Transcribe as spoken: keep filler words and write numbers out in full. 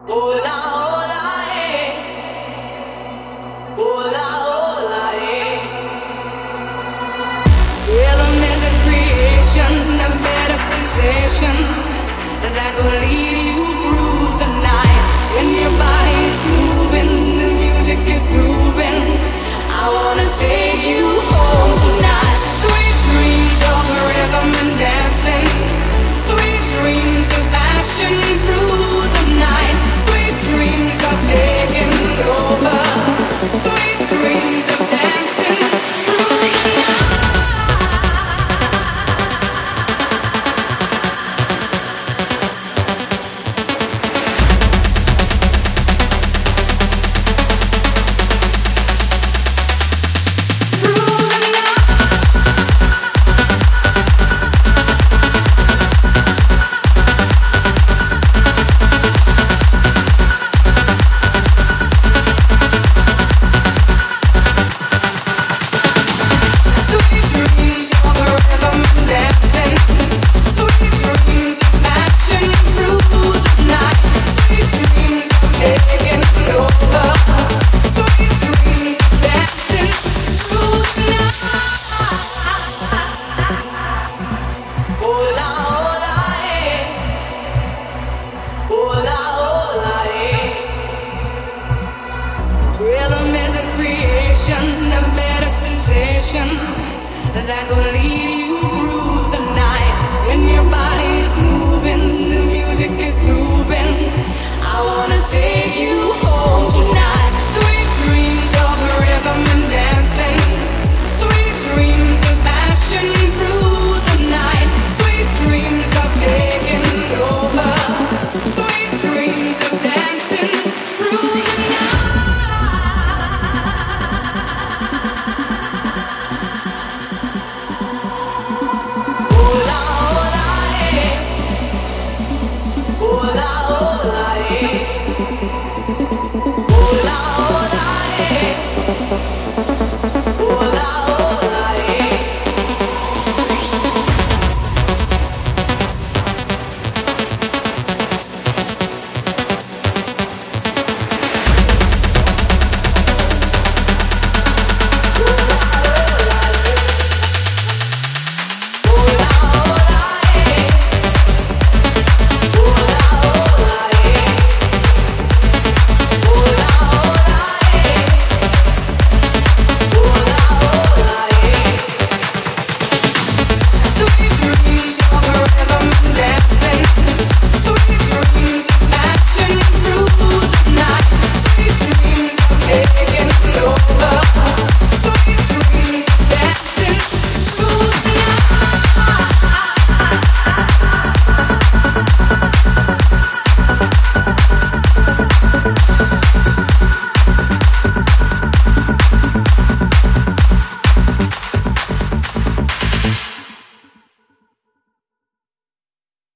Hola, hola, eh. Hola, hola, eh. Rhythm is a creation, a better sensation that will lead you through the night. When your body is moving, the music is grooving. I wanna take you home tonight. Sweet dreams of rhythm and dancing. Sweet dreams of passion through the night. Sweet dreams are taking over. Sweet dreams of dancing through the night. That will lead you through the night. When your body's moving, the music is grooving.